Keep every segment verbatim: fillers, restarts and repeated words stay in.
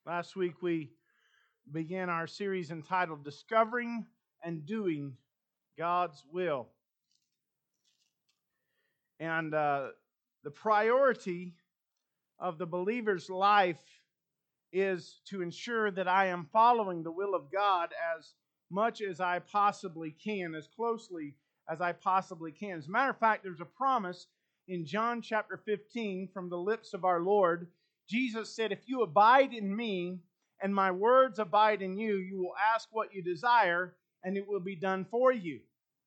Last week we began our series entitled Discovering and Doing God's Will. And uh, the priority of the believer's life is to ensure that I am following the will of God as much as I possibly can, as closely as I possibly can. As a matter of fact, there's a promise in John chapter fifteen from the lips of our Lord. Jesus said, "If you abide in me and my words abide in you, you will ask what you desire and it will be done for you."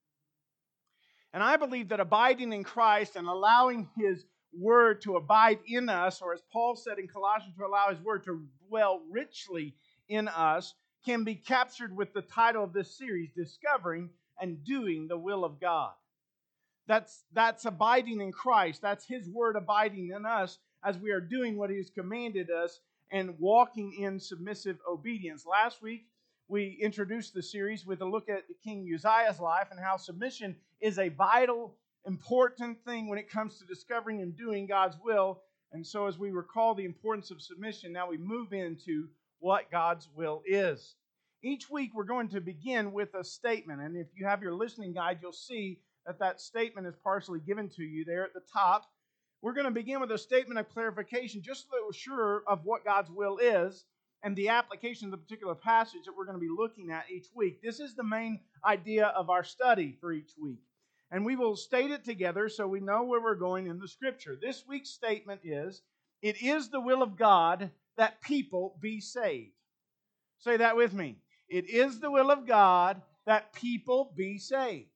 And I believe that abiding in Christ and allowing His Word to abide in us, or as Paul said in Colossians, to allow His Word to dwell richly in us, can be captured with the title of this series, Discovering and Doing the Will of God. That's, that's abiding in Christ. That's His Word abiding in us as we are doing what He has commanded us and walking in submissive obedience. Last week, we introduced the series with a look at King Uzziah's life and how submission is a vital, important thing when it comes to discovering and doing God's will. And so as we recall the importance of submission, now we move into what God's will is. Each week we're going to begin with a statement. And if you have your listening guide, you'll see that that statement is partially given to you there at the top. We're going to begin with a statement of clarification just so that we're sure of what God's will is and the application of the particular passage that we're going to be looking at each week. This is the main idea of our study for each week. And we will state it together so we know where we're going in the Scripture. This week's statement is, "It is the will of God that people be saved." Say that with me. It is the will of God that people be saved.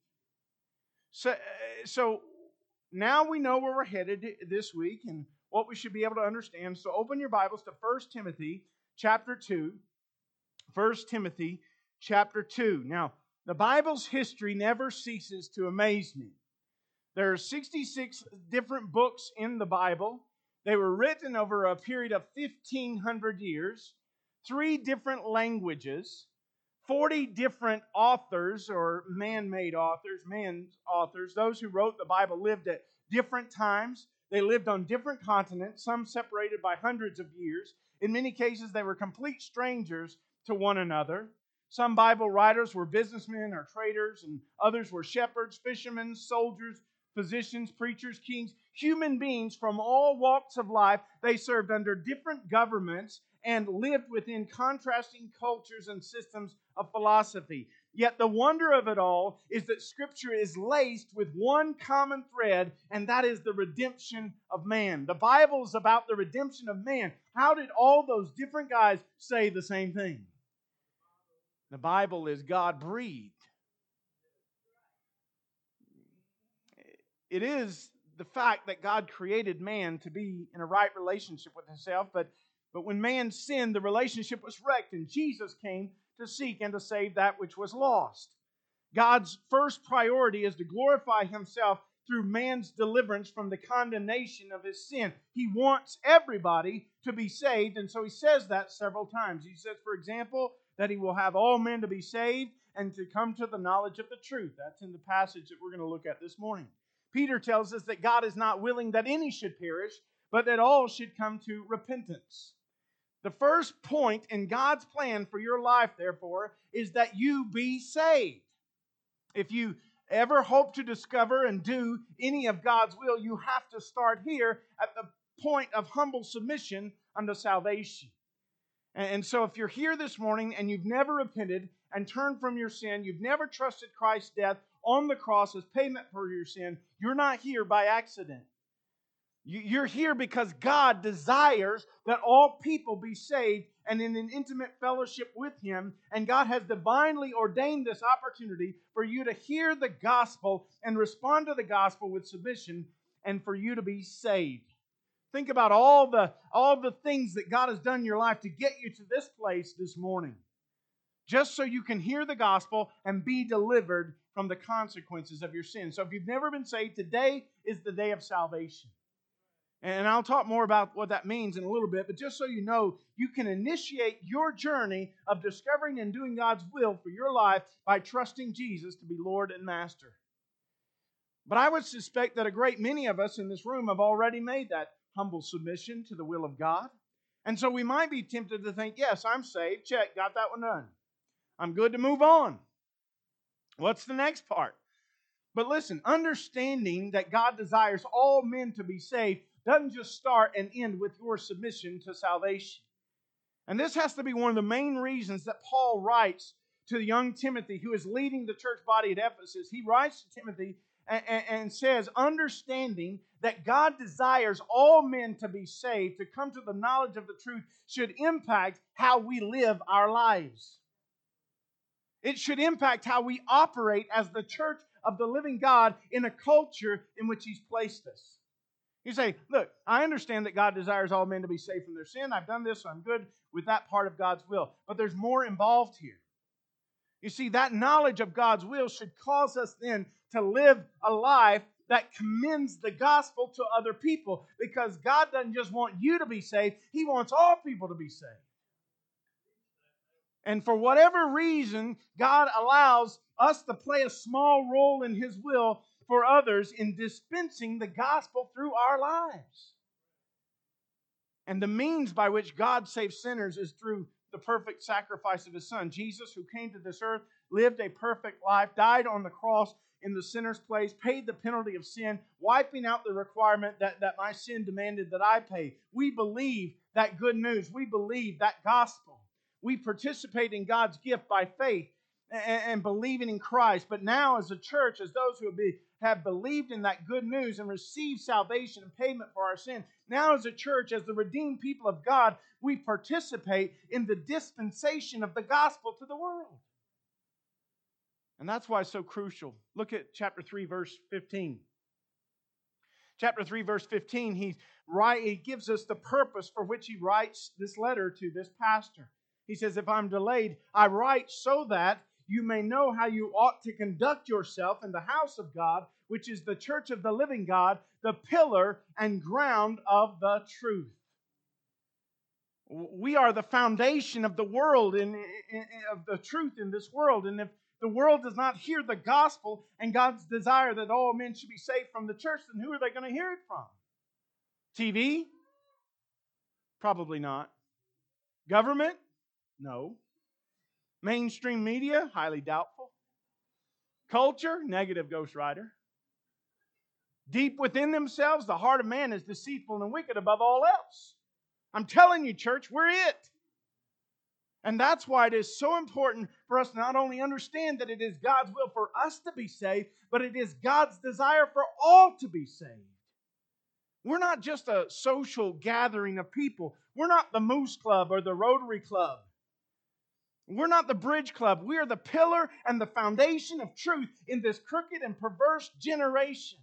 So, so now we know where we're headed this week and what we should be able to understand. So open your Bibles to First Timothy chapter two. First Timothy chapter two. Now, the Bible's history never ceases to amaze me. There are sixty-six different books in the Bible. They were written over a period of fifteen hundred years, three different languages, forty different authors or man-made authors, man's authors. Those who wrote the Bible lived at different times. They lived on different continents, some separated by hundreds of years. In many cases, they were complete strangers to one another. Some Bible writers were businessmen or traders, and others were shepherds, fishermen, soldiers, physicians, preachers, kings, human beings from all walks of life. They served under different governments and lived within contrasting cultures and systems of philosophy. Yet the wonder of it all is that Scripture is laced with one common thread, and that is the redemption of man. The Bible is about the redemption of man. How did all those different guys say the same thing? The Bible is God-breathed. It is the fact that God created man to be in a right relationship with Himself, but, but when man sinned, the relationship was wrecked, and Jesus came to seek and to save that which was lost. God's first priority is to glorify Himself through man's deliverance from the condemnation of his sin. He wants everybody to be saved, and so He says that several times. He says, for example, that He will have all men to be saved and to come to the knowledge of the truth. That's in the passage that we're going to look at this morning. Peter tells us that God is not willing that any should perish, but that all should come to repentance. The first point in God's plan for your life, therefore, is that you be saved. If you ever hope to discover and do any of God's will, you have to start here at the point of humble submission unto salvation. And so if you're here this morning and you've never repented and turned from your sin, you've never trusted Christ's death on the cross as payment for your sin, you're not here by accident. You're here because God desires that all people be saved and in an intimate fellowship with Him. And God has divinely ordained this opportunity for you to hear the gospel and respond to the gospel with submission and for you to be saved. Think about all the, all the things that God has done in your life to get you to this place this morning. Just so you can hear the gospel and be delivered from the consequences of your sin. So if you've never been saved, today is the day of salvation. And I'll talk more about what that means in a little bit, but just so you know, you can initiate your journey of discovering and doing God's will for your life by trusting Jesus to be Lord and Master. But I would suspect that a great many of us in this room have already made that humble submission to the will of God. And so we might be tempted to think, yes, I'm saved. Check, got that one done. I'm good to move on. What's the next part? But listen, understanding that God desires all men to be saved doesn't just start and end with your submission to salvation. And this has to be one of the main reasons that Paul writes to young Timothy, who is leading the church body at Ephesus. He writes to Timothy and, and, and says, understanding that God desires all men to be saved, to come to the knowledge of the truth, should impact how we live our lives. It should impact how we operate as the church of the living God in a culture in which He's placed us. You say, look, I understand that God desires all men to be saved from their sin. I've done this, so I'm good with that part of God's will. But there's more involved here. You see, that knowledge of God's will should cause us then to live a life that commends the gospel to other people, because God doesn't just want you to be saved, He wants all people to be saved. And for whatever reason, God allows us to play a small role in His will for others in dispensing the gospel through our lives. And the means by which God saves sinners is through the perfect sacrifice of His Son. Jesus, who came to this earth, lived a perfect life, died on the cross in the sinner's place, paid the penalty of sin, wiping out the requirement that, that my sin demanded that I pay. We believe that good news. We believe that gospel. We participate in God's gift by faith and, and believing in Christ. But now as a church, as those who have, be, have believed in that good news and received salvation and payment for our sin, now as a church, as the redeemed people of God, we participate in the dispensation of the gospel to the world. And that's why it's so crucial. Look at chapter three, verse fifteen. Chapter three, verse fifteen, he, write, he gives us the purpose for which he writes this letter to this pastor. He says, if I'm delayed, I write so that you may know how you ought to conduct yourself in the house of God, which is the church of the living God, the pillar and ground of the truth. We are the foundation of the world, in, in, of the truth in this world. And if the world does not hear the gospel and God's desire that all men should be saved from the church, then who are they going to hear it from? T V? Probably not. Government? No. Mainstream media? Highly doubtful. Culture? Negative, Ghost Rider. Deep within themselves, the heart of man is deceitful and wicked above all else. I'm telling you, church, we're it. And that's why it is so important for us to not only understand that it is God's will for us to be saved, but it is God's desire for all to be saved. We're not just a social gathering of people. We're not the Moose Club or the Rotary Club. We're not the Bridge Club. We are the pillar and the foundation of truth in this crooked and perverse generation.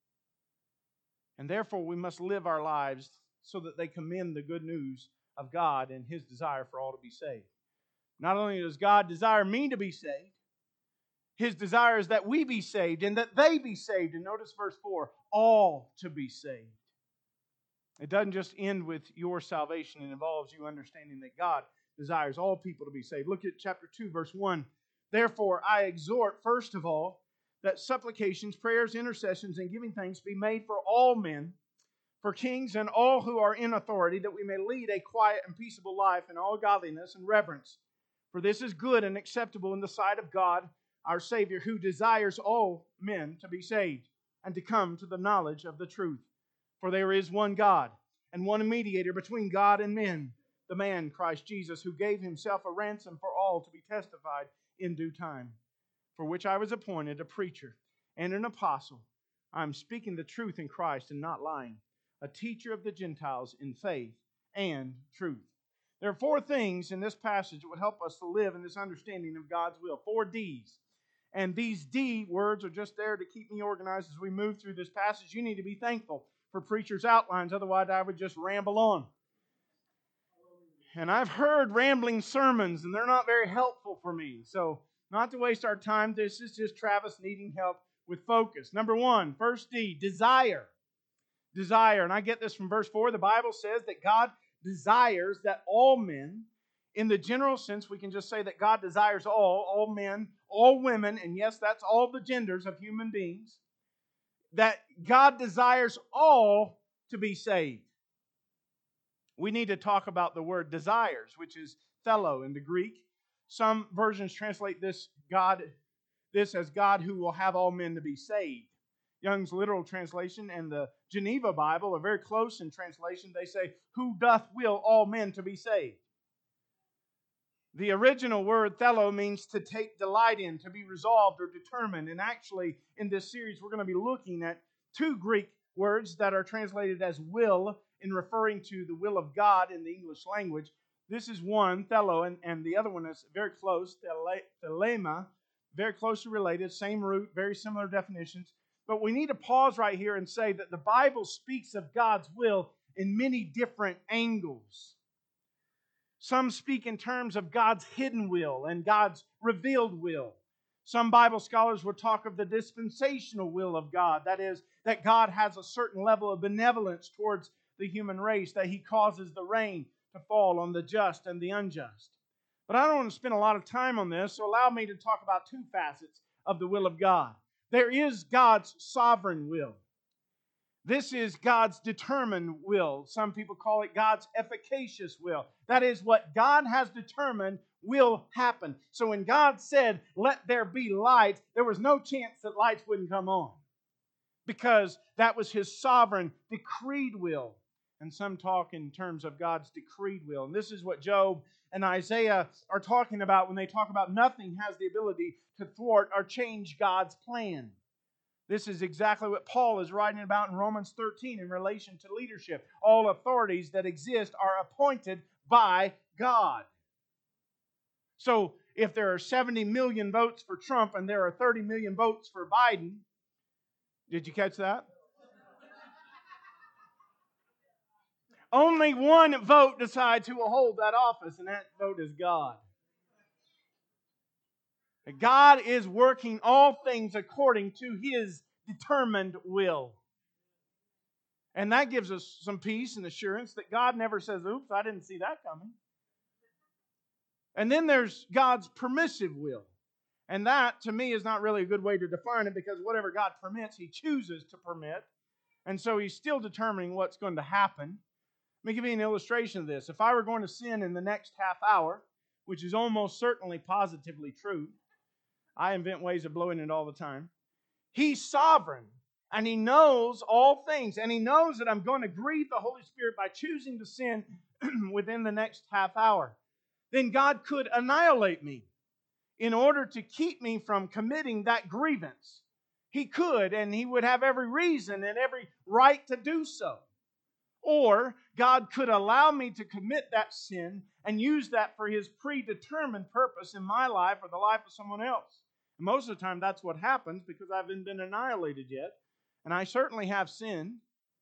And therefore, we must live our lives so that they commend the good news of God and His desire for all to be saved. Not only does God desire me to be saved, His desire is that we be saved and that they be saved. And notice verse four, all to be saved. It doesn't just end with your salvation. It involves you understanding that God desires all people to be saved. Look at chapter two, verse one. Therefore, I exhort, first of all, that supplications, prayers, intercessions, and giving thanks be made for all men, for kings and all who are in authority, that we may lead a quiet and peaceable life in all godliness and reverence. For this is good and acceptable in the sight of God, our Savior, who desires all men to be saved and to come to the knowledge of the truth. For there is one God and one mediator between God and men, the man Christ Jesus, who gave Himself a ransom for all to be testified in due time, for which I was appointed a preacher and an apostle. I am speaking the truth in Christ and not lying, a teacher of the Gentiles in faith and truth. There are four things in this passage that would help us to live in this understanding of God's will. Four D's. And these D words are just there to keep me organized as we move through this passage. You need to be thankful for preachers' outlines, otherwise I would just ramble on. And I've heard rambling sermons, and they're not very helpful for me. So, not to waste our time, this is just Travis needing help with focus. Number one, first D, desire. Desire. And I get this from verse four. The Bible says that God desires that all men, in the general sense, we can just say that God desires all, all men, all women, and yes, that's all the genders of human beings, that God desires all to be saved. we need to talk about the word desires, which is thelo in the Greek. Some versions translate this God, this as God who will have all men to be saved. Young's literal translation and the Geneva Bible are very close in translation. They say, who doth will all men to be saved. The original word thelo means to take delight in, to be resolved or determined. And actually, in this series, we're going to be looking at two Greek words that are translated as will in referring to the will of God in the English language. This is one, thelo, and, and the other one is very close, thelema, very closely related, same root, very similar definitions. But we need to pause right here and say that the Bible speaks of God's will in many different angles. Some speak in terms of God's hidden will and God's revealed will. Some Bible scholars will talk of the dispensational will of God. That is, that God has a certain level of benevolence towards the human race, that He causes the rain to fall on the just and the unjust. But I don't want to spend a lot of time on this, so allow me to talk about two facets of the will of God. There is God's sovereign will. This is God's determined will. Some people call it God's efficacious will. That is what God has determined will happen. So when God said, let there be light, there was no chance that lights wouldn't come on, because that was His sovereign decreed will. And some talk in terms of God's decreed will. And this is what Job and Isaiah are talking about when they talk about nothing has the ability to thwart or change God's plan. This is exactly what Paul is writing about in Romans thirteen in relation to leadership. All authorities that exist are appointed by God. So if there are seventy million votes for Trump and there are thirty million votes for Biden, did you catch that? Only one vote decides who will hold that office, and that vote is God. God is working all things according to His determined will. And that gives us some peace and assurance that God never says, oops, I didn't see that coming. And then there's God's permissive will. And that, to me, is not really a good way to define it, because whatever God permits, He chooses to permit. And so He's still determining what's going to happen. Let me give you an illustration of this. If I were going to sin in the next half hour, which is almost certainly positively true, I invent ways of blowing it all the time. He's sovereign, and He knows all things, and He knows that I'm going to grieve the Holy Spirit by choosing to sin within the next half hour. Then God could annihilate me in order to keep me from committing that grievance. He could, and He would have every reason and every right to do so. Or God could allow me to commit that sin and use that for His predetermined purpose in my life or the life of someone else. And most of the time that's what happens, because I haven't been annihilated yet. And I certainly have sinned.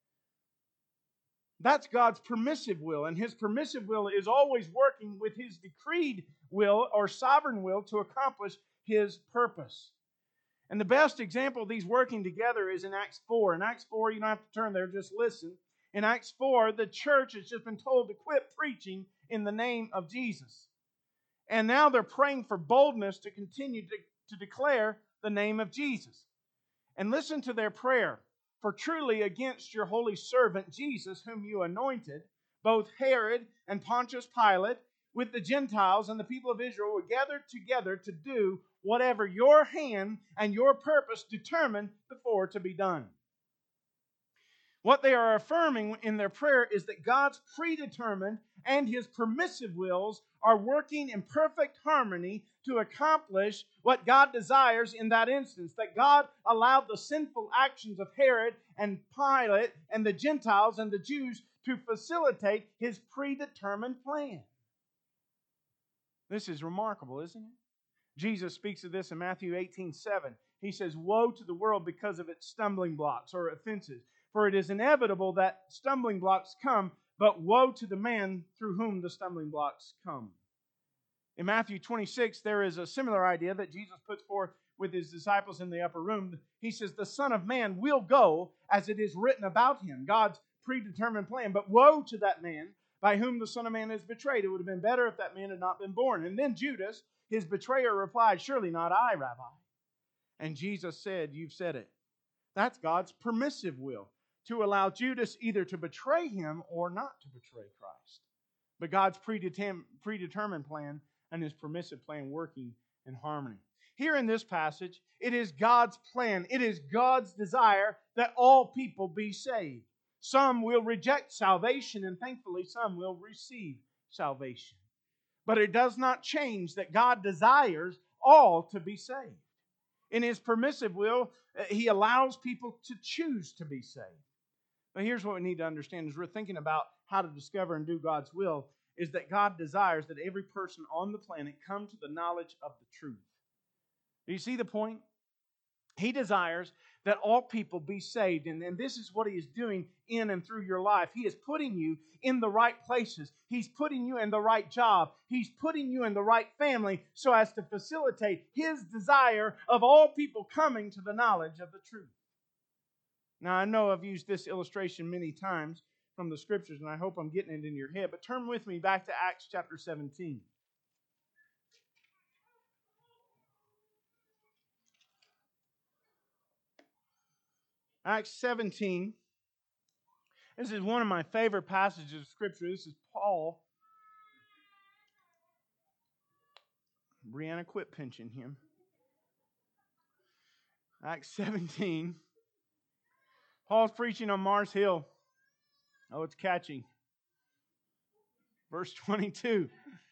That's God's permissive will. And His permissive will is always working with His decreed will or sovereign will to accomplish His purpose. And the best example of these working together is in Acts four. In Acts four, you don't have to turn there, just listen. In Acts four, the church has just been told to quit preaching in the name of Jesus. And now they're praying for boldness to continue to, to declare the name of Jesus. And listen to their prayer. For truly against your holy servant Jesus, whom you anointed, both Herod and Pontius Pilate, with the Gentiles and the people of Israel, were gathered together to do whatever your hand and your purpose determined before to be done. What they are affirming in their prayer is that God's predetermined and His permissive wills are working in perfect harmony to accomplish what God desires in that instance. That God allowed the sinful actions of Herod and Pilate and the Gentiles and the Jews to facilitate His predetermined plan. This is remarkable, isn't it? Jesus speaks of this in Matthew eighteen seven. He says, woe to the world because of its stumbling blocks or offenses. For it is inevitable that stumbling blocks come, but woe to the man through whom the stumbling blocks come. In Matthew twenty-six, there is a similar idea that Jesus puts forth with His disciples in the upper room. He says, the Son of Man will go as it is written about Him, God's predetermined plan. But woe to that man by whom the Son of Man is betrayed. It would have been better if that man had not been born. And then Judas, his betrayer, replied, surely not I, Rabbi. And Jesus said, you've said it. That's God's permissive will. to allow Judas either to betray him or not to betray Christ. But God's predeterm- predetermined plan and His permissive plan working in harmony. Here in this passage, it is God's plan, it is God's desire that all people be saved. Some will reject salvation, and thankfully some will receive salvation. But it does not change that God desires all to be saved. In His permissive will, He allows people to choose to be saved. But here's what we need to understand as we're thinking about how to discover and do God's will, is that God desires that every person on the planet come to the knowledge of the truth. Do you see the point? He desires that all people be saved. And, and this is what He is doing in and through your life. He is putting you in the right places. He's putting you in the right job. He's putting you in the right family so as to facilitate His desire of all people coming to the knowledge of the truth. Now, I know I've used this illustration many times from the Scriptures, and I hope I'm getting it in your head. But turn with me back to Acts chapter seventeen. Acts seventeen. This is one of my favorite passages of Scripture. This is Paul. Brianna, quit pinching him. Acts seventeen. Paul's preaching on Mars Hill. Oh, it's catchy. Verse twenty-two.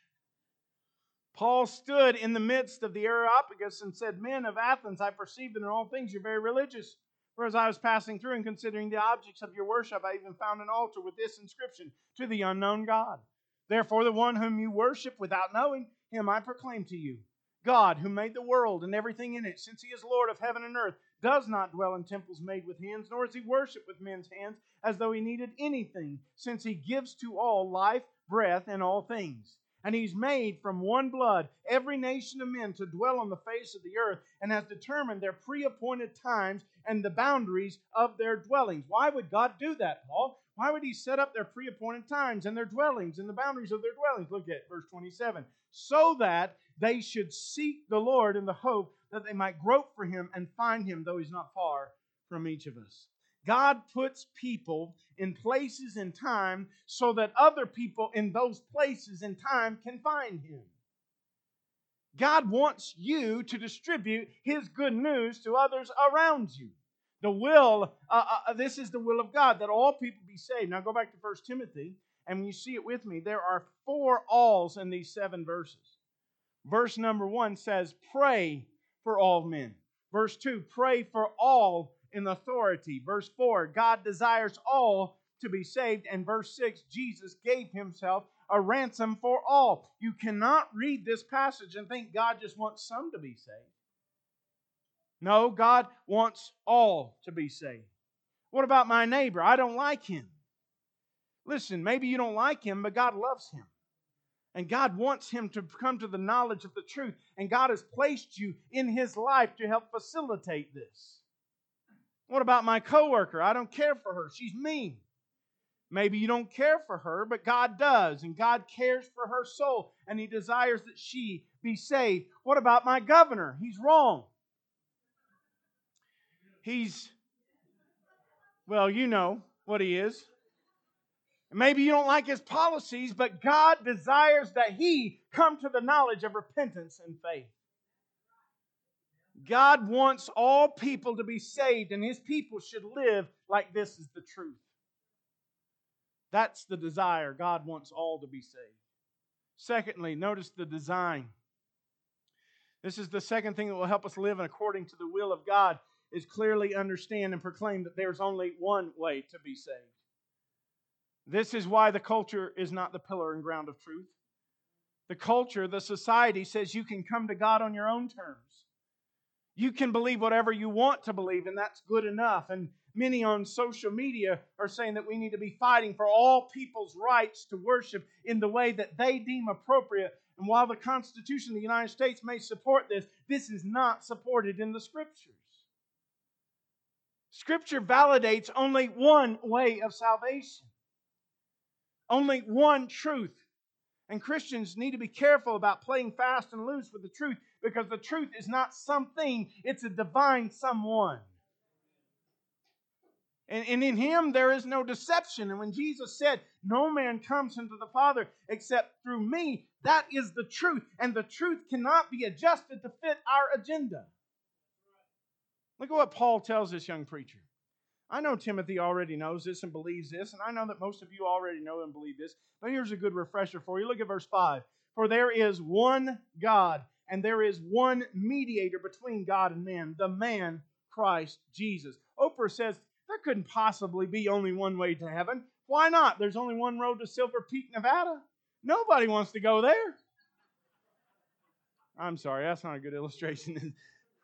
Paul stood in the midst of the Areopagus and said, Men of Athens, I perceive that in all things you're very religious. For as I was passing through and considering the objects of your worship, I even found an altar with this inscription, To the unknown God. Therefore the one whom you worship without knowing, Him I proclaim to you. God, who made the world and everything in it, since He is Lord of heaven and earth, does not dwell in temples made with hands, nor is He worshipped with men's hands, as though He needed anything, since He gives to all life, breath, and all things. And He's made from one blood every nation of men to dwell on the face of the earth, and has determined their pre-appointed times and the boundaries of their dwellings. Why would God do that, Paul? Why would He set up their pre-appointed times and their dwellings and the boundaries of their dwellings? Look at verse twenty-seven. So that they should seek the Lord in the hope that they might grope for Him and find Him, though He's not far from each of us. God puts people in places and time so that other people in those places and time can find Him. God wants you to distribute His good news to others around you. The will, uh, uh, this is the will of God, that all people be saved. Now go back to First Timothy, and when you see it with me, there are four alls in these seven verses. Verse number one says, pray for all men. Verse two, pray for all in authority. Verse four, God desires all to be saved. And verse six, Jesus gave Himself a ransom for all. You cannot read this passage and think God just wants some to be saved. No, God wants all to be saved. What about my neighbor? I don't like him. Listen, maybe you don't like him, but God loves him. And God wants him to come to the knowledge of the truth. And God has placed you in his life to help facilitate this. What about my coworker? I don't care for her. She's mean. Maybe you don't care for her, but God does. And God cares for her soul. And He desires that she be saved. What about my governor? He's wrong. He's, well, you know what he is. Maybe you don't like his policies, but God desires that he come to the knowledge of repentance and faith. God wants all people to be saved, and His people should live like this is the truth. That's the desire. God wants all to be saved. Secondly, notice the design. This is the second thing that will help us live according to the will of God, is clearly understand and proclaim that there's only one way to be saved. This is why the culture is not the pillar and ground of truth. The culture, the society, says you can come to God on your own terms. You can believe whatever you want to believe, and that's good enough. And many on social media are saying that we need to be fighting for all people's rights to worship in the way that they deem appropriate. And while the Constitution of the United States may support this, this is not supported in the Scriptures. Scripture validates only one way of salvation. Only one truth. And Christians need to be careful about playing fast and loose with the truth, because the truth is not something, it's a divine someone. And, and in Him there is no deception. And when Jesus said, no man comes into the Father except through me, that is the truth. And the truth cannot be adjusted to fit our agenda. Look at what Paul tells this young preacher. I know Timothy already knows this and believes this, and I know that most of you already know and believe this, but here's a good refresher for you. Look at verse five. For there is one God, and there is one mediator between God and man, the man Christ Jesus. Oprah says, there couldn't possibly be only one way to heaven. Why not? There's only one road to Silver Peak, Nevada. Nobody wants to go there. I'm sorry, that's not a good illustration.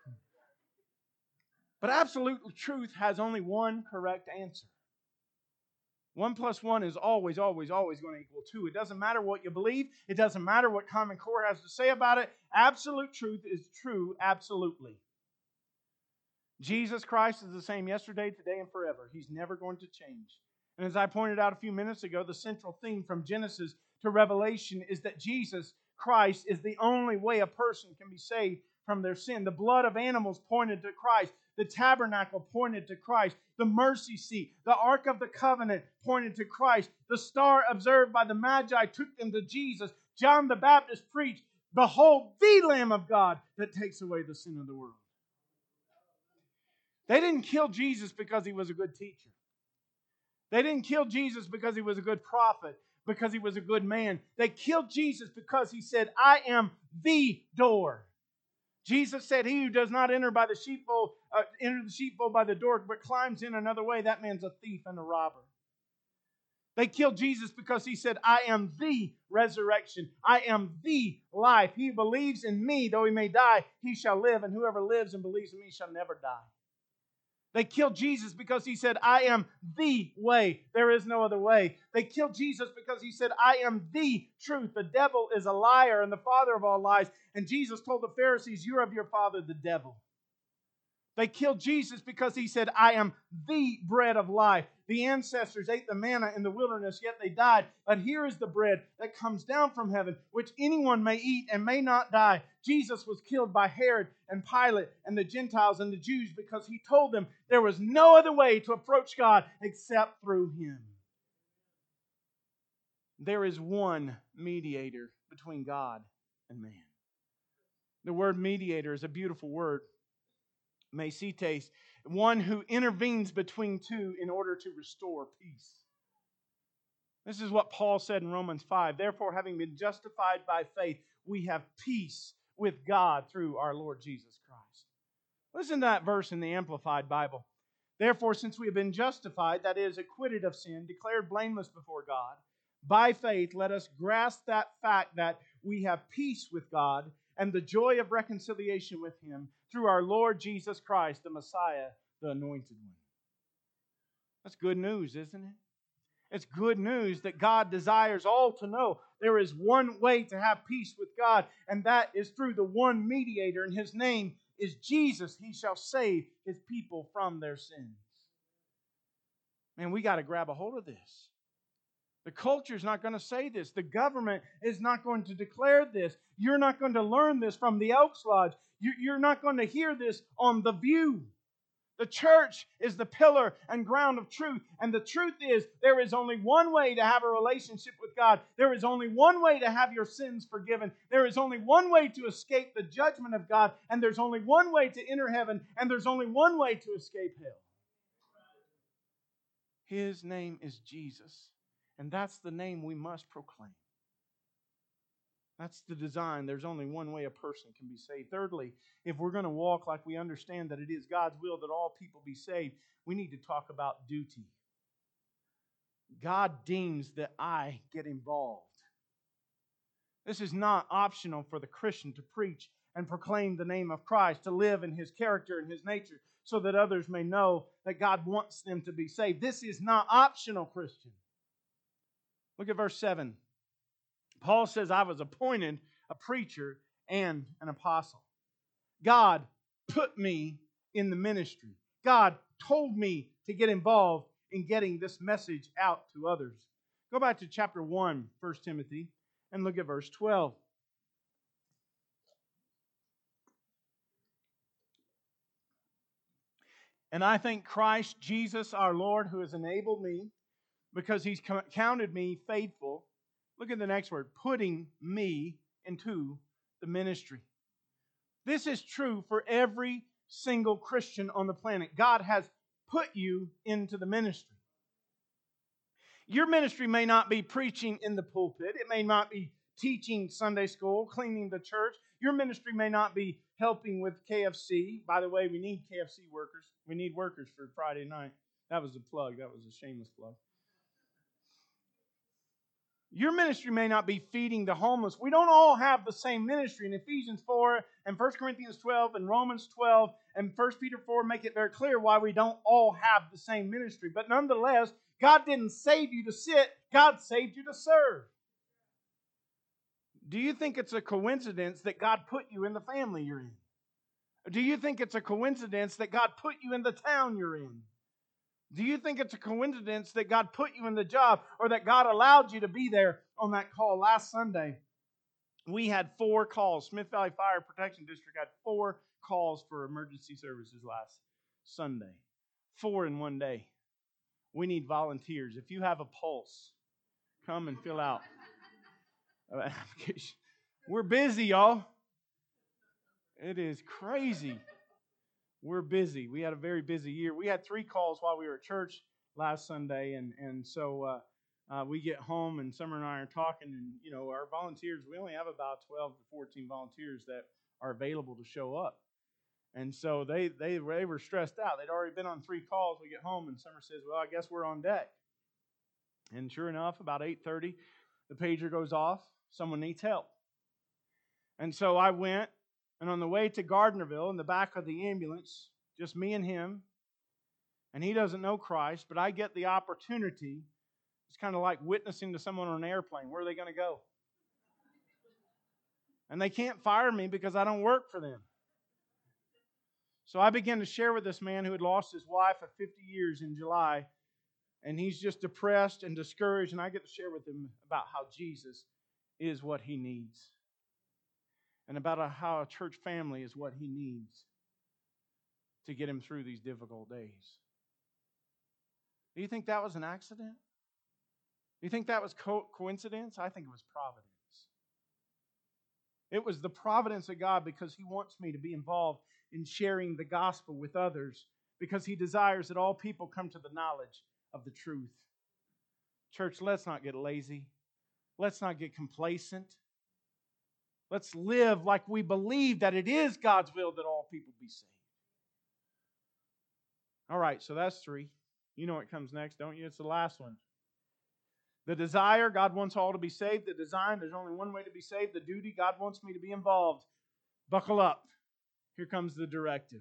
But absolute truth has only one correct answer. One plus one is always, always, always going to equal two. It doesn't matter what you believe. It doesn't matter what Common Core has to say about it. Absolute truth is true absolutely. Jesus Christ is the same yesterday, today, and forever. He's never going to change. And as I pointed out a few minutes ago, the central theme from Genesis to Revelation is that Jesus Christ is the only way a person can be saved from their sin. The blood of animals pointed to Christ. The tabernacle pointed to Christ. The mercy seat, the Ark of the Covenant pointed to Christ. The star observed by the Magi took them to Jesus. John the Baptist preached, behold, the Lamb of God that takes away the sin of the world. They didn't kill Jesus because He was a good teacher. They didn't kill Jesus because He was a good prophet, because He was a good man. They killed Jesus because He said, I am the door. Jesus said, he who does not enter by the sheepfold, uh, enter the sheepfold by the door, but climbs in another way, that man's a thief and a robber. They killed Jesus because He said, I am the resurrection. I am the life. He who believes in me, though he may die, he shall live. And whoever lives and believes in me shall never die. They killed Jesus because He said, I am the way. There is no other way. They killed Jesus because He said, I am the truth. The devil is a liar and the father of all lies. And Jesus told the Pharisees, you're of your father, the devil. They killed Jesus because He said, I am the bread of life. The ancestors ate the manna in the wilderness, yet they died. But here is the bread that comes down from heaven, which anyone may eat and may not die. Jesus was killed by Herod and Pilate and the Gentiles and the Jews because He told them there was no other way to approach God except through Him. There is one mediator between God and man. The word mediator is a beautiful word. Mesites, one who intervenes between two in order to restore peace. This is what Paul said in Romans five. Therefore, having been justified by faith, we have peace with God through our Lord Jesus Christ. Listen to that verse in the Amplified Bible. Therefore, since we have been justified, that is, acquitted of sin, declared blameless before God, by faith, let us grasp that fact that we have peace with God and the joy of reconciliation with Him through our Lord Jesus Christ, the Messiah, the Anointed One. That's good news, isn't it? It's good news that God desires all to know there is one way to have peace with God, and that is through the one mediator, and His name is Jesus. He shall save His people from their sins. Man, we got to grab a hold of this. The culture is not going to say this. The government is not going to declare this. You're not going to learn this from the Elks Lodge. You're not going to hear this on The View. The church is the pillar and ground of truth. And the truth is, there is only one way to have a relationship with God. There is only one way to have your sins forgiven. There is only one way to escape the judgment of God. And there's only one way to enter heaven. And there's only one way to escape hell. His name is Jesus. And that's the name we must proclaim. That's the design. There's only one way a person can be saved. Thirdly, if we're going to walk like we understand that it is God's will that all people be saved, we need to talk about duty. God deems that I get involved. This is not optional for the Christian to preach and proclaim the name of Christ, to live in His character and His nature, so that others may know that God wants them to be saved. This is not optional, Christian. Look at verse seven. Paul says, I was appointed a preacher and an apostle. God put me in the ministry. God told me to get involved in getting this message out to others. Go back to chapter one, First Timothy, and look at verse twelve. And I thank Christ Jesus our Lord who has enabled me because He's counted me faithful. Look at the next word, putting me into the ministry. This is true for every single Christian on the planet. God has put you into the ministry. Your ministry may not be preaching in the pulpit. It may not be teaching Sunday school, cleaning the church. Your ministry may not be helping with K F C. By the way, we need K F C workers. We need workers for Friday night. That was a plug. That was a shameless plug. Your ministry may not be feeding the homeless. We don't all have the same ministry. In Ephesians four and First Corinthians twelve and Romans twelve and First Peter four make it very clear why we don't all have the same ministry. But nonetheless, God didn't save you to sit. God saved you to serve. Do you think it's a coincidence that God put you in the family you're in? Do you think it's a coincidence that God put you in the town you're in? Do you think it's a coincidence that God put you in the job or that God allowed you to be there on that call? Last Sunday, we had four calls. Smith Valley Fire Protection District had four calls for emergency services last Sunday. Four in one day. We need volunteers. If you have a pulse, come and fill out an application. We're busy, y'all. It is crazy. We're busy. We had a very busy year. We had three calls while we were at church last Sunday, and and so uh, uh, we get home, and Summer and I are talking, and you know our volunteers. We only have about twelve to fourteen volunteers that are available to show up, and so they they they were stressed out. They'd already been on three calls. We get home, and Summer says, "Well, I guess we're on deck." And sure enough, about eight thirty, the pager goes off. Someone needs help, and so I went. And on the way to Gardnerville, in the back of the ambulance, just me and him, and he doesn't know Christ, but I get the opportunity. It's kind of like witnessing to someone on an airplane. Where are they going to go? And they can't fire me because I don't work for them. So I began to share with this man who had lost his wife of fifty years in July, and he's just depressed and discouraged, and I get to share with him about how Jesus is what he needs. And about a, how a church family is what he needs to get him through these difficult days. Do you think that was an accident? Do you think that was co- coincidence? I think it was providence. It was the providence of God because He wants me to be involved in sharing the gospel with others because He desires that all people come to the knowledge of the truth. Church, let's not get lazy. Let's not get complacent. Let's live like we believe that it is God's will that all people be saved. All right, so that's three. You know what comes next, don't you? It's the last one. The desire, God wants all to be saved. The design, there's only one way to be saved. The duty, God wants me to be involved. Buckle up. Here comes the directive.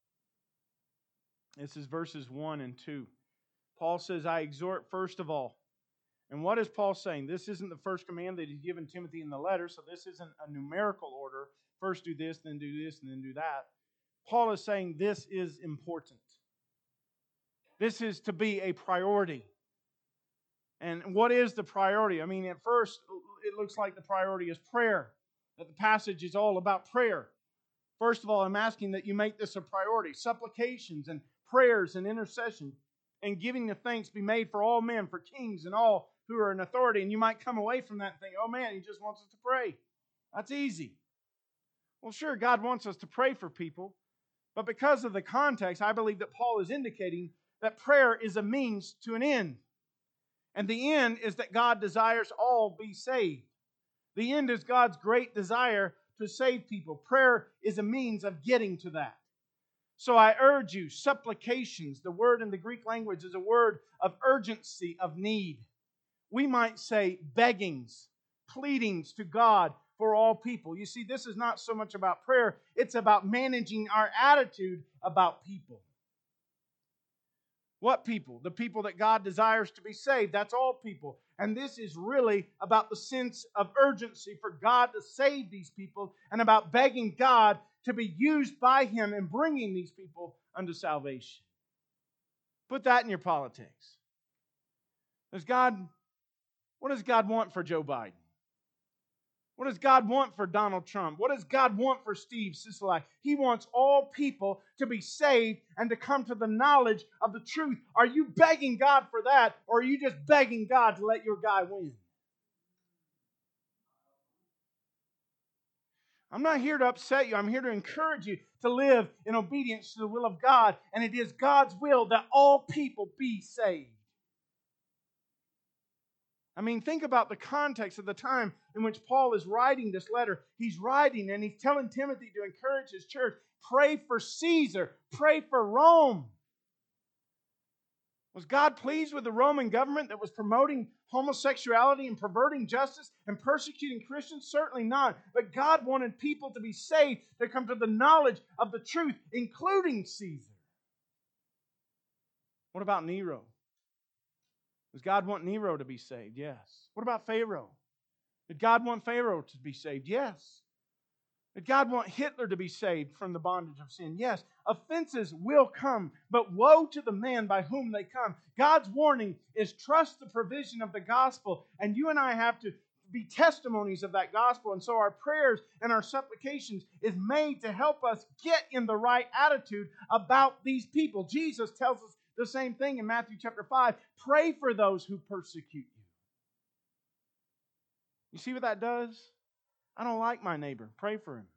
This is verses one and two. Paul says, I exhort first of all. And what is Paul saying? This isn't the first command that he's given Timothy in the letter, so this isn't a numerical order. First do this, then do this, and then do that. Paul is saying this is important. This is to be a priority. And what is the priority? I mean, at first, it looks like the priority is prayer. That the passage is all about prayer. First of all, I'm asking that you make this a priority. Supplications and prayers and intercession and giving the thanks be made for all men, for kings and all who are in authority. And you might come away from that and think, oh man, he just wants us to pray. That's easy. Well, sure, God wants us to pray for people. But because of the context, I believe that Paul is indicating that prayer is a means to an end. And the end is that God desires all be saved. The end is God's great desire to save people. Prayer is a means of getting to that. So I urge you, supplications, the word in the Greek language is a word of urgency, of need. We might say beggings, pleadings to God for all people. You see, this is not so much about prayer, it's about managing our attitude about people. What people? The people that God desires to be saved. That's all people. And this is really about the sense of urgency for God to save these people and about begging God to be used by Him in bringing these people unto salvation. Put that in your politics. Does God, what does God want for Joe Biden? What does God want for Donald Trump? What does God want for Steve Sisolak? He wants all people to be saved and to come to the knowledge of the truth. Are you begging God for that, or are you just begging God to let your guy win? I'm not here to upset you. I'm here to encourage you to live in obedience to the will of God. And it is God's will that all people be saved. I mean, think about the context of the time in which Paul is writing this letter. He's writing and he's telling Timothy to encourage his church. Pray for Caesar. Pray for Rome. Was God pleased with the Roman government that was promoting homosexuality and perverting justice and persecuting Christians? Certainly not. But God wanted people to be saved, to come to the knowledge of the truth, including Caesar. What about Nero? Does God want Nero to be saved? Yes. What about Pharaoh? Did God want Pharaoh to be saved? Yes. Did God want Hitler to be saved from the bondage of sin? Yes. Offenses will come, but woe to the man by whom they come. God's warning is trust the provision of the gospel, and you and I have to be testimonies of that gospel. And so our prayers and our supplications is made to help us get in the right attitude about these people. Jesus tells us the same thing in Matthew chapter five. Pray for those who persecute you. You see what that does? I don't like my neighbor. Pray for him.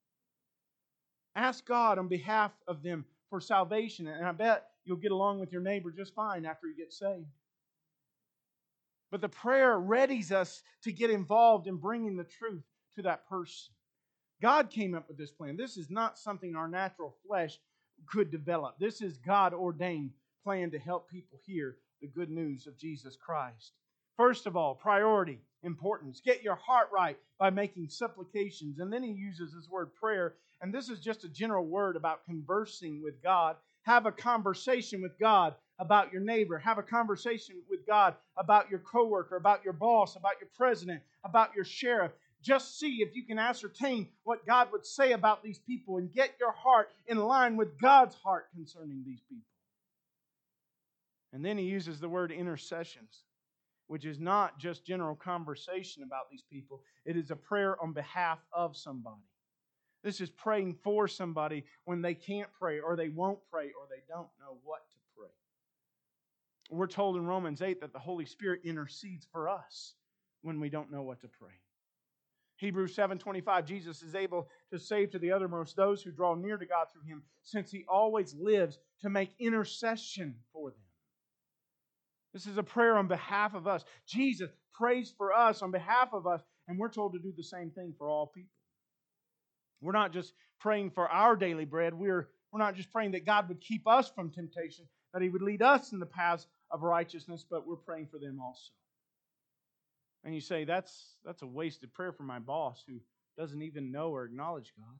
Ask God on behalf of them for salvation, and I bet you'll get along with your neighbor just fine after you get saved. But the prayer readies us to get involved in bringing the truth to that person. God came up with this plan. This is not something our natural flesh could develop. This is God-ordained plan to help people hear the good news of Jesus Christ. First of all, priority, importance. Get your heart right by making supplications. And then he uses this word prayer. And this is just a general word about conversing with God. Have a conversation with God about your neighbor. Have a conversation with God about your coworker, about your boss, about your president, about your sheriff. Just see if you can ascertain what God would say about these people and get your heart in line with God's heart concerning these people. And then he uses the word intercessions, which is not just general conversation about these people. It is a prayer on behalf of somebody. This is praying for somebody when they can't pray or they won't pray or they don't know what to pray. We're told in Romans eight that the Holy Spirit intercedes for us when we don't know what to pray. Hebrews seven twenty-five, Jesus is able to save to the uttermost those who draw near to God through Him, since He always lives to make intercession for them. This is a prayer on behalf of us. Jesus prays for us on behalf of us, and we're told to do the same thing for all people. We're not just praying for our daily bread. We're, we're not just praying that God would keep us from temptation, that He would lead us in the paths of righteousness, but we're praying for them also. And you say, that's, that's a wasted prayer for my boss who doesn't even know or acknowledge God.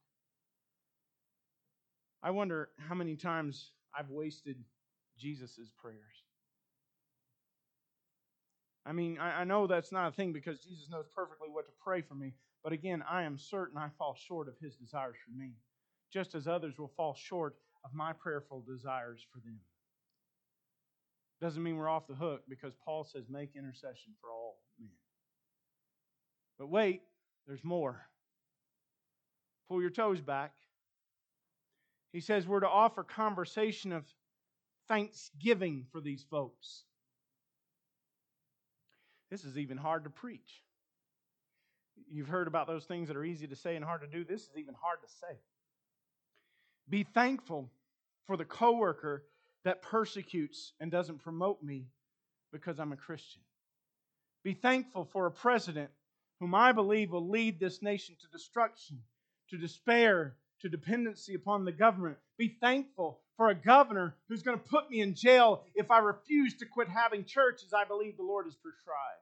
I wonder how many times I've wasted Jesus' prayers. I mean, I, I know that's not a thing because Jesus knows perfectly what to pray for me. But again, I am certain I fall short of His desires for me, just as others will fall short of my prayerful desires for them. Doesn't mean we're off the hook because Paul says make intercession for all men. But wait, there's more. Pull your toes back. He says we're to offer conversation of thanksgiving for these folks. This is even hard to preach. You've heard about those things that are easy to say and hard to do. This is even hard to say. Be thankful for the coworker that persecutes and doesn't promote me because I'm a Christian. Be thankful for a president whom I believe will lead this nation to destruction, to despair, to dependency upon the government. Be thankful for a governor who's going to put me in jail if I refuse to quit having church as I believe the Lord has prescribed.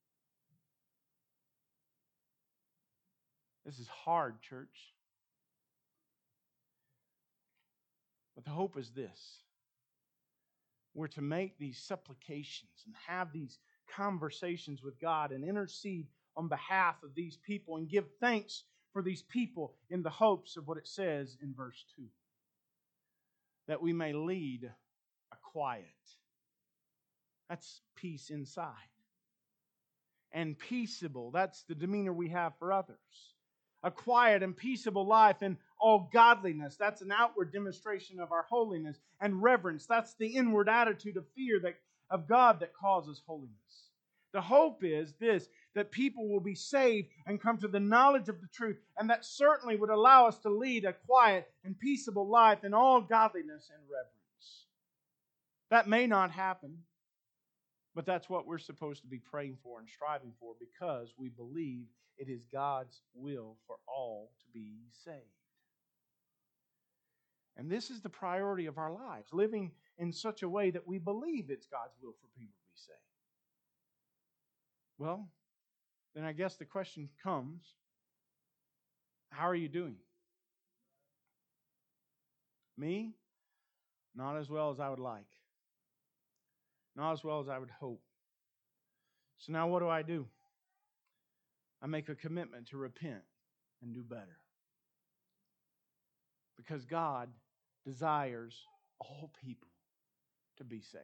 This is hard, church. But the hope is this. We're to make these supplications and have these conversations with God and intercede on behalf of these people and give thanks for these people in the hopes of what it says in verse two. That we may lead a quiet. That's peace inside. and peaceable. That's the demeanor we have for others. A quiet and peaceable life in all godliness. That's an outward demonstration of our holiness. And reverence. That's the inward attitude of fear that, of God that causes holiness. The hope is this, that people will be saved and come to the knowledge of the truth, and that certainly would allow us to lead a quiet and peaceable life in all godliness and reverence. That may not happen, but that's what we're supposed to be praying for and striving for, because we believe it is God's will for all to be saved. And this is the priority of our lives, living in such a way that we believe it's God's will for people to be saved. Well, then I guess the question comes, how are you doing? Me? Not as well as I would like. Not as well as I would hope. So now what do I do? I make a commitment to repent and do better. Because God desires all people to be saved.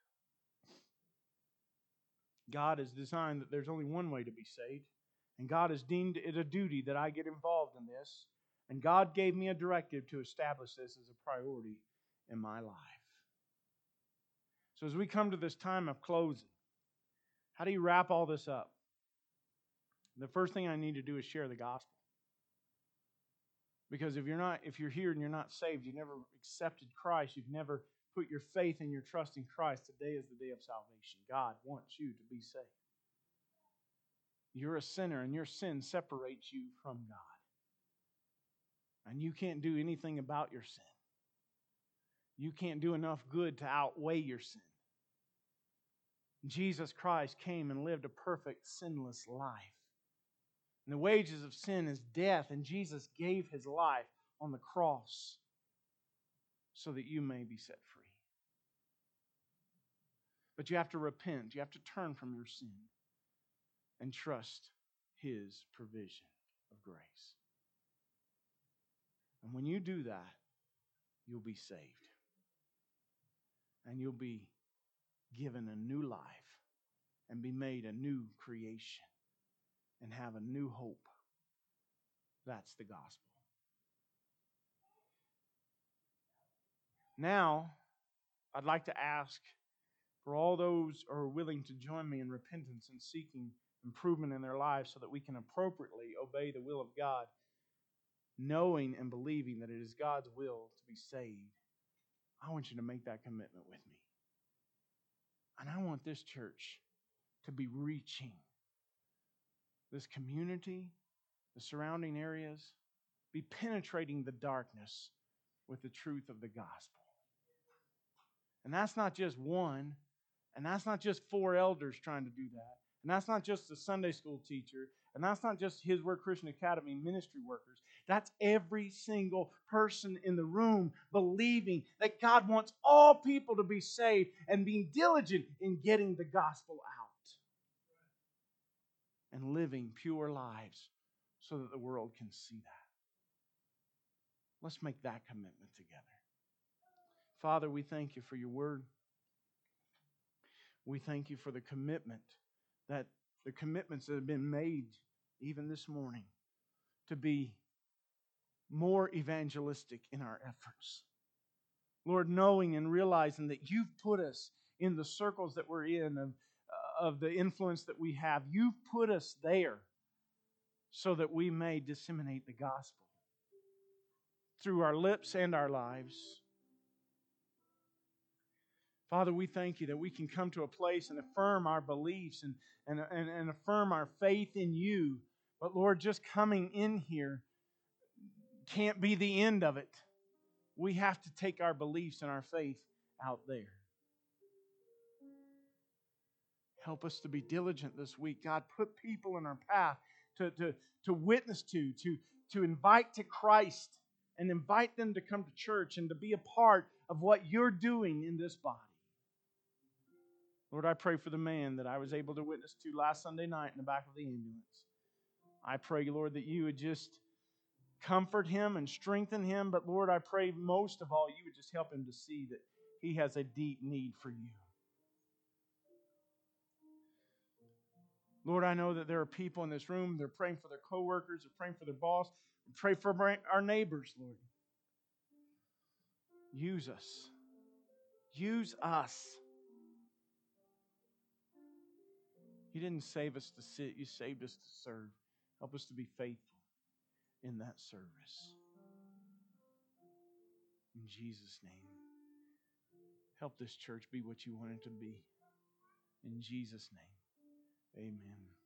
God has designed that there's only one way to be saved. And God has deemed it a duty that I get involved in this. And God gave me a directive to establish this as a priority in my life. So as we come to this time of closing, how do you wrap all this up? The first thing I need to do is share the gospel. Because if you're not, if you're here and you're not saved, you've never accepted Christ, you've never put your faith and your trust in Christ, today is the day of salvation. God wants you to be saved. You're a sinner, and your sin separates you from God. And you can't do anything about your sin. You can't do enough good to outweigh your sin. Jesus Christ came and lived a perfect, sinless life. And the wages of sin is death, and Jesus gave His life on the cross so that you may be set free. But you have to repent. You have to turn from your sin and trust His provision of grace. And when you do that, you'll be saved. And you'll be given a new life and be made a new creation and have a new hope. That's the gospel. Now, I'd like to ask for all those who are willing to join me in repentance and seeking improvement in their lives so that we can appropriately obey the will of God, knowing and believing that it is God's will to be saved. I want you to make that commitment with me. And I want this church to be reaching this community, the surrounding areas, be penetrating the darkness with the truth of the gospel. And that's not just one, and that's not just four elders trying to do that, and that's not just the Sunday school teacher, and that's not just His Word Christian Academy ministry workers. That's every single person in the room believing that God wants all people to be saved and being diligent in getting the gospel out and living pure lives so that the world can see that. Let's make that commitment together. Father, we thank You for Your word. We thank You for the commitment, that the commitments that have been made even this morning to be more evangelistic in our efforts. Lord, knowing and realizing that You've put us in the circles that we're in, of, uh, of the influence that we have. You've put us there so that we may disseminate the gospel through our lips and our lives. Father, we thank You that we can come to a place and affirm our beliefs and, and, and, and affirm our faith in You. But Lord, just coming in here can't be the end of it. We have to take our beliefs and our faith out there. Help us to be diligent this week. God, put people in our path to, to, to witness to, to, to invite to Christ, and invite them to come to church and to be a part of what You're doing in this body. Lord, I pray for the man that I was able to witness to last Sunday night in the back of the ambulance. I pray, Lord, that You would just comfort him and strengthen him. But Lord, I pray most of all, You would just help him to see that he has a deep need for You. Lord, I know that there are people in this room, they're praying for their coworkers, they're praying for their boss, pray for our neighbors, Lord. Use us. Use us. You didn't save us to sit, you saved us to serve. Help us to be faithful in that service. In Jesus' name. Help this church be what you want it to be. In Jesus' name. Amen.